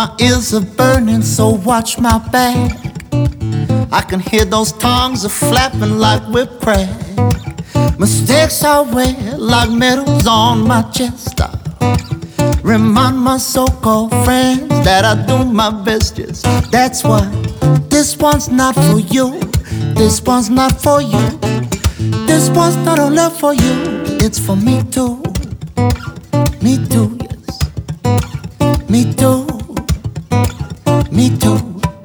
my ears are burning, so watch my back. I can hear those tongues are flapping like whip crack. Mistakes I wear like medals on my chest. I remind my so-called friends that I do my best, yes. That's why this one's not for you. This one's not for you. This one's not only for you. It's for me too. Me too, yes. Me too. Me too.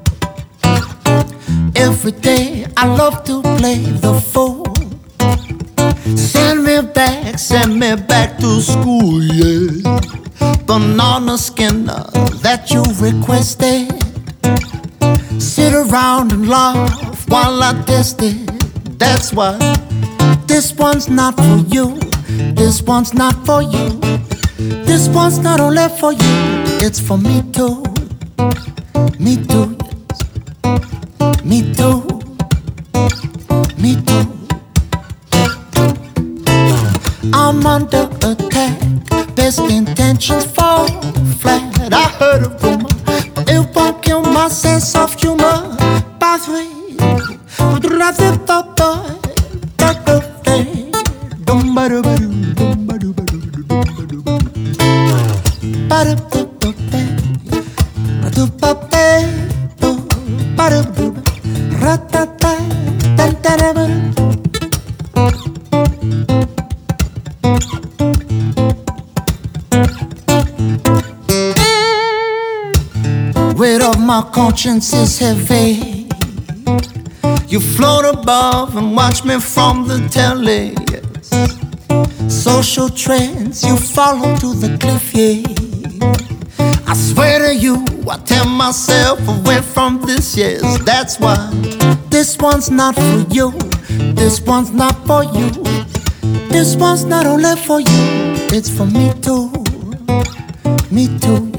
Every day I love to play the fool. Send me back to school, yeah. Banana Skinner that you requested. Sit around and laugh while I test it. That's why this one's not for you. This one's not for you. This one's not only for you. It's for me too. Me too, yes. Me too. Me too. I'm under attack. Best intentions fall flat. I heard a rumor, but it won't kill my sense of humor. By the way, weight of my conscience is heavy. You float above and watch me from the telly, yes. Social trends you follow to the cliff, yeah. I swear to you, I tear myself away from this, yes. That's why this one's not for you. This one's not for you. This one's not only for you. It's for me too. Me too.